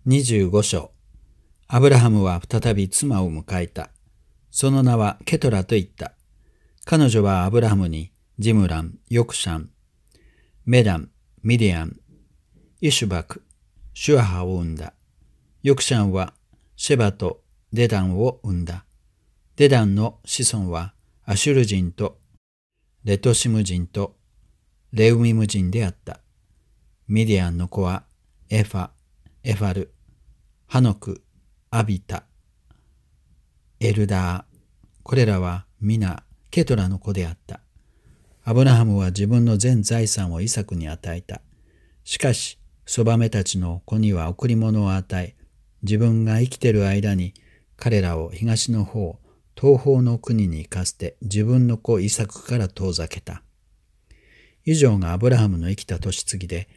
25章。アブラハムは再び妻を迎えた。その名はケトラと言った。彼女はアブラハムにジムラン、ヨクシャン、メダン、ミディアン、イシュバク、シュアハを生んだ。ヨクシャンはシェバとデダンを生んだ。デダンの子孫はアシュル人とレトシム人とレウミム人であった。ミディアンの子はエファル、ハノク、アビタ、エルダー。これらは皆ケトラの子であった。アブラハムは自分の全財産をイサクに与えた。しかし、そばめたちの子には贈り物を与え、自分が生きている間に彼らを東の方、東方の国に行かせて自分の子イサクから遠ざけた。以上がアブラハムの生きた年月で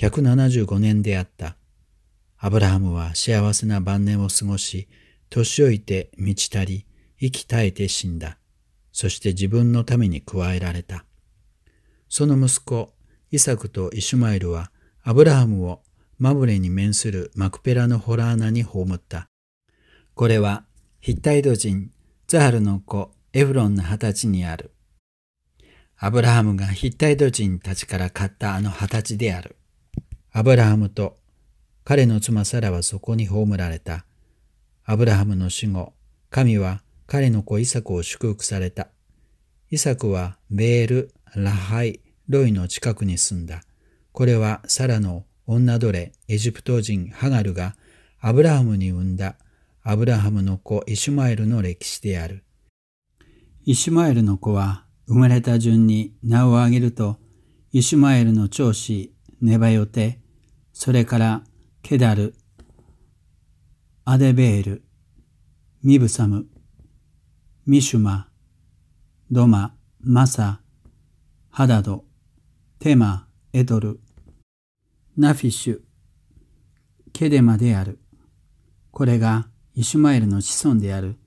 175年であった。アブラハムは幸せな晩年を過ごし、年老いて満ち足り、息絶えて死んだ。そして自分のために加えられた。その息子、イサクとイシュマエルは、アブラハムをマブレに面するマクペラのホラー穴に葬った。これは、ヒッタイト人、ザハルの子、エフロンの畑地にある。アブラハムがヒッタイト人たちから買ったあの畑地である。アブラハムと彼の妻サラはそこに葬られた。アブラハムの死後、神は彼の子イサクを祝福された。イサクはベール・ラハイ・ロイの近くに住んだ。これはサラの女奴隷エジプト人ハガルがアブラハムに産んだアブラハムの子イシュマエルの歴史である。イシュマエルの子は生まれた順に名を挙げると、イシュマエルの長子ネバヨテ、それからケダル、アデベール、ミブサム、ミシュマ、ドマ、マサ、ハダド、テマ、エドル、ナフィシュ、ケデマである。これがイシュマエルの子孫である。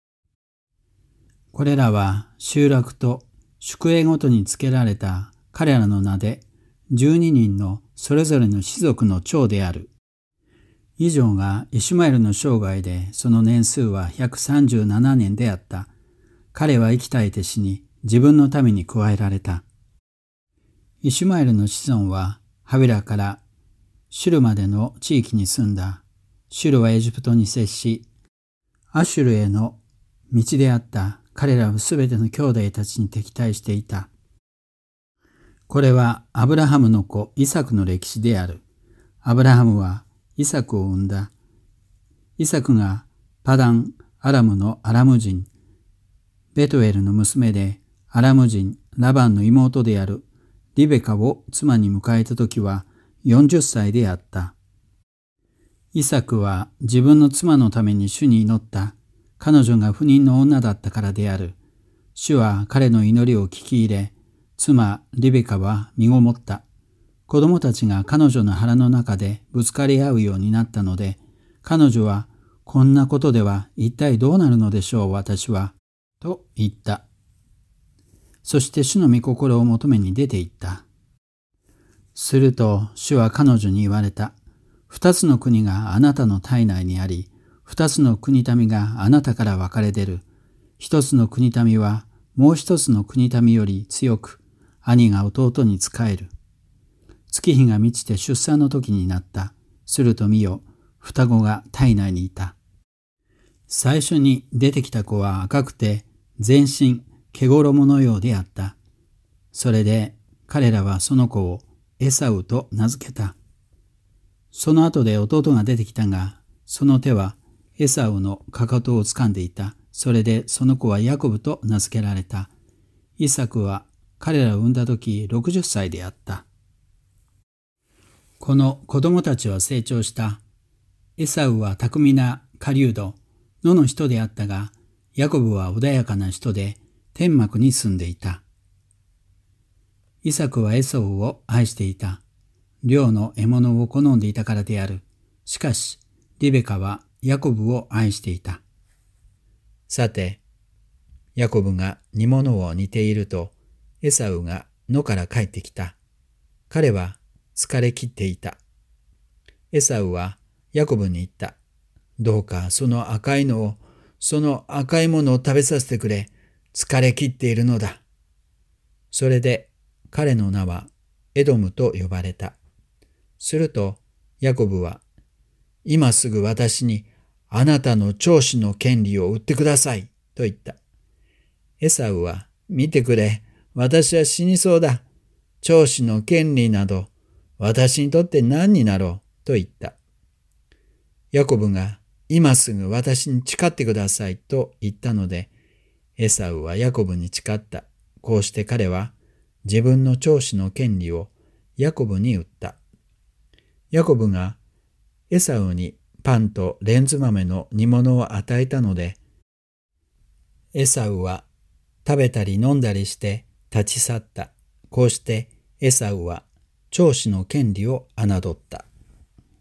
これらは集落と宿営ごとに付けられた彼らの名で12人のそれぞれの氏族の長である。以上がイシュマエルの生涯で、その年数は137年であった。彼は生き絶えて死に、自分のために加えられた。イシュマエルの子孫はハビラからシュルまでの地域に住んだ。シュルはエジプトに接し、アシュルへの道であった彼らはすべての兄弟たちに敵対していた。これはアブラハムの子イサクの歴史である。アブラハムはイサクを生んだ。イサクがパダン・アラムのアラム人、ベトエルの娘でアラム人ラバンの妹であるリベカを妻に迎えたときは40歳であった。イサクは自分の妻のために主に祈った。彼女が不妊の女だったからである。主は彼の祈りを聞き入れ、妻リベカは身ごもった。子供たちが彼女の腹の中でぶつかり合うようになったので、彼女は、こんなことでは一体どうなるのでしょう、私は、と言った。そして主の御心を求めに出て行った。すると主は彼女に言われた。二つの国があなたの体内にあり、二つの国民があなたから分かれ出る。一つの国民はもう一つの国民より強く、兄が弟に仕える。月日が満ちて出産の時になった。すると見よ、双子が体内にいた。最初に出てきた子は赤くて、全身毛衣のようであった。それで彼らはその子をエサウと名付けた。その後で弟が出てきたが、その手はエサウのかかとを掴んでいた。それでその子はヤコブと名付けられた。イサクは彼らを産んだ時60歳であった。この子供たちは成長した。エサウは巧みな狩人、野の人であったが、ヤコブは穏やかな人で天幕に住んでいた。イサクはエソウを愛していた。猟の獲物を好んでいたからである。しかし、リベカはヤコブを愛していた。さて、ヤコブが煮物を煮ていると、エサウが野から帰ってきた。彼は疲れ切っていた。エサウはヤコブに言った。どうかその赤いものを食べさせてくれ。疲れ切っているのだ。それで彼の名はエドムと呼ばれた。するとヤコブは、今すぐ私にあなたの長子の権利を売ってくださいと言った。エサウは、見てくれ、私は死にそうだ。長子の権利など私にとって何になろうと言った。ヤコブが、今すぐ私に誓ってくださいと言ったので、エサウはヤコブに誓った。こうして彼は自分の長子の権利をヤコブに売った。ヤコブがエサウにパンとレンズ豆の煮物を与えたので、エサウは食べたり飲んだりして立ち去った。こうしてエサウは長子の権利を侮った。